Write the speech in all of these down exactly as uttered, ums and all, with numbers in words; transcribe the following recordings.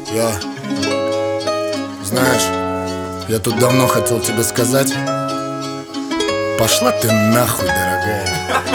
Я, знаешь, я тут давно хотел тебе сказать: пошла ты нахуй, дорогая.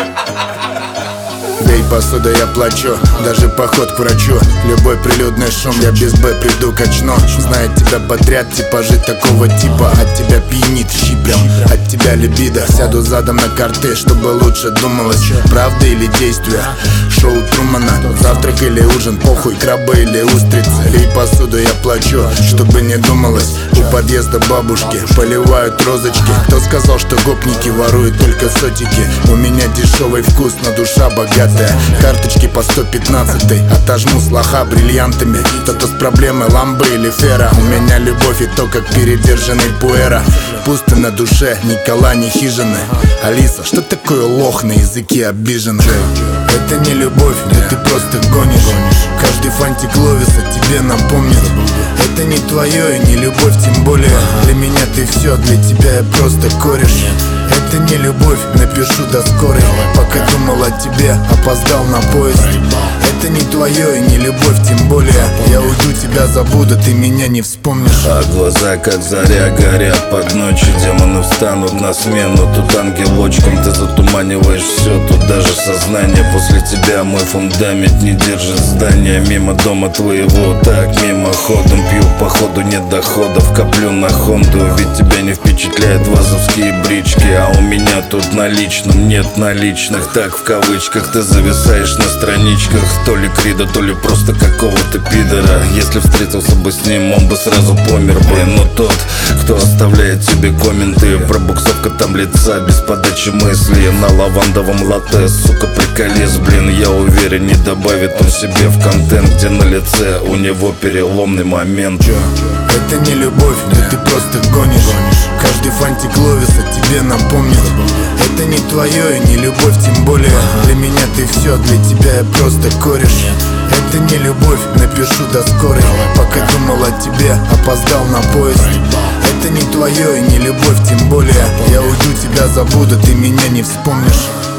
Да и посуда я плачу, даже поход к врачу. Любой прилюдный шум, я без Б приду качну. Знает тебя подряд, типажи такого типа. От тебя пьянит щиплем, от тебя либидо. Сяду задом на карты, чтобы лучше думалось, правда или действие. Шоу Трумана, завтрак или ужин, похуй, крабы или устрицы. Лей посуду, я плачу, чтобы не думалось. У подъезда бабушки поливают розочки. Кто сказал, что гопники воруют только сотики? У меня дешевый вкус, но душа богатая. Карточки по сто пятнадцать, отожму с лоха бриллиантами. Кто-то с проблемой ламбы или фера. У меня любовь и то, как передержанный пуэра. Пусто на душе, ни кола, ни хижины. Алиса, что такое лох на языке обиженный? Это не любовь, да ты просто гонишь. Каждый фантик Ловиса тебе напомнит. Это не твое и не любовь, тем более для меня ты все, для тебя я просто кореш. Это не любовь, напишу до скорой. Пока думал о тебе, опоздал на поезд. Это не твое и не любовь, тем более я уйду, тебя забуду, ты меня не вспомнишь. А глаза как заря горят под ночью. Демоны встанут на смену. Тут ангелочком ты затуманиваешь все. Тут даже сознание после тебя мой фундамент не держит здания. Мимо дома твоего, так мимоходом пью, походу нет доходов. Коплю на хонду, ведь тебя не впечатляют вазовские брички. А у меня тут наличным нет наличных. Так в кавычках ты зависаешь на страничках. То ли Крида, то ли просто какого-то пидора. Если встретился бы с ним, он бы сразу помер бы. Но тот, кто оставляет тебе комменты, пробуксовка там лица без подачи мысли. На лавандовом латте, сука, приколись, блин. Я уверен, не добавит он себе в контент, где на лице у него переломный момент. Это не любовь, да ты просто гонишь. Каждый фантик Ловиса тебе напомнит. Это не твое и не любовь, тем более для меня ты все, для тебя я просто кореш. Это не любовь, напишу до скорой. Пока думал о тебе, опоздал на поезд. Это не твое и не любовь, тем более я уйду, тебя забуду, ты меня не вспомнишь.